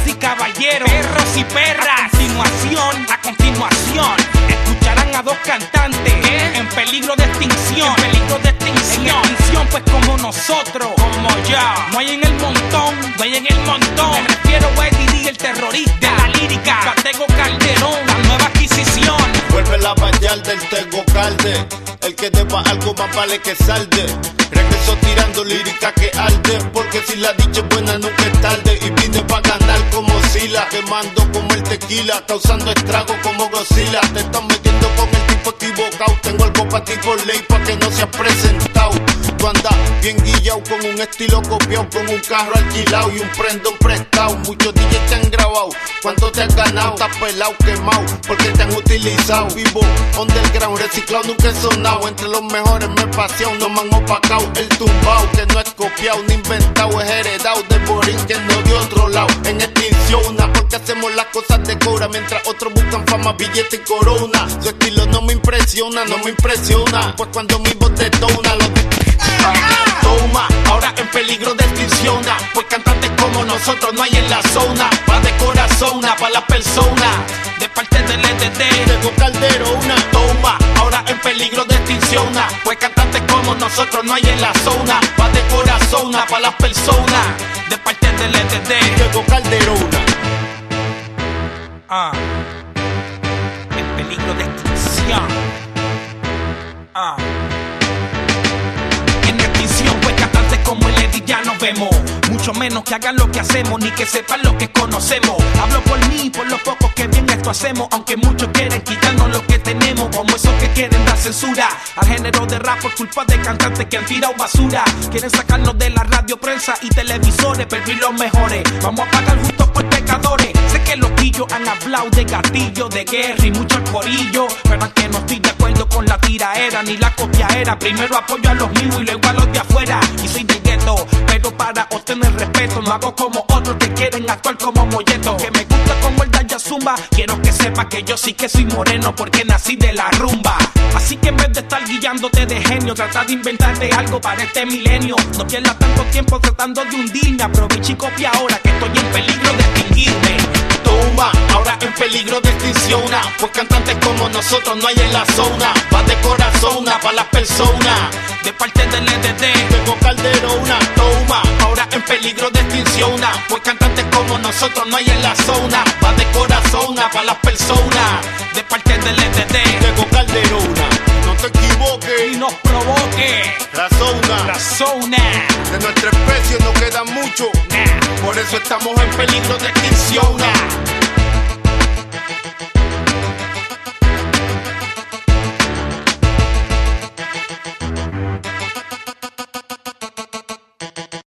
y caballeros, perros y perras. A continuación, escucharán a dos cantantes en peligro de extinción. En extinción, pues como nosotros, como yo. No hay en el montón, Me refiero a Eddie, el terrorista de la lírica, Tego Calderón, la nueva adquisición. Vuelve la bañal del Tego Calde, el que deba algo más vale que salde. Regreso tirando lírica que arde, porque si la dicha es buena nunca es tarde. Y vine pa' ganar como Sila, quemando como el tequila, causando estragos como Godzilla. Te estás metiendo con el tipo equivocado, tengo algo pa' ti por ley pa' que no seas presentado. Tú andas bien guillao con un estilo copiado, con un carro alquilado y un prendón prestado. Muchos DJs te han grabado, ¿cuánto te has ganado? Estás pelado, quemado, porque te han utilizado. Vivo underground, reciclado, nunca he sonado. Entre los mejores me he paseado, no me han opacado. El tumbao, que no es copiado ni inventado, es heredado de borinquen, no de otro lado. En extinción, porque hacemos las cosas de cobra, mientras otros buscan fama, billete y corona. Su estilo no me impresiona, pues cuando mi voz detona, lo toma, ahora en peligro de extinción, pues cantantes como nosotros no hay en la zona. Pa' de corazón, pa' la persona, de parte del EDD, Tego Calderón. Toma, ahora en peligro de extinción, pues cantantes como nosotros no hay en la zona. Pa' de corazón, pa' las personas, de parte del EDD, Tego Calderón. En peligro de extinción. En extinción, pues cantantes como el Eddie ya no vemos. Mucho menos que hagan lo que hacemos, ni que sepan lo que conocemos. Hablo por mí y por los pocos que bien esto hacemos, aunque muchos quieren quitarnos lo que tenemos, como esos que quieren dar censura al género de rap por culpa de cantantes que han tirado basura. Quieren sacarnos de la radio, prensa y televisores, perder los mejores. Vamos a pagar justo por pecadores. Sé que los pillos han hablado de gatillo, de guerra y mucho corillo, pero aunque no estoy de acuerdo con la tiraera ni la copiaera, primero apoyo a los míos y luego a los de afuera. Y soy del gueto, pero para obtener respeto no hago como otros que quieren actuar como molletos. Que me gusta como el Daya Zumba, quiero que sepa que yo sí que soy moreno porque nací de la rumba. Así que en vez de estar guiándote de genio, trata de inventarte algo para este milenio. No pierdas tanto tiempo tratando de hundirme, aprovecha y copia ahora que estoy en peligro de extinguirme. Toma, ahora en peligro de extinción, pues cantantes como nosotros no hay en la zona. Va de corazón, pa' las personas, de parte del EDD, Tego Calderón. Toma, ahora en peligro de extinción, pues cantantes como nosotros no hay en la zona. Va de corazón, pa' las personas, de parte del EDD, Tego Calderón. No te equivoques y nos provoque la zona. De nuestra especie no queda mucho, por eso estamos en peligro de extinción.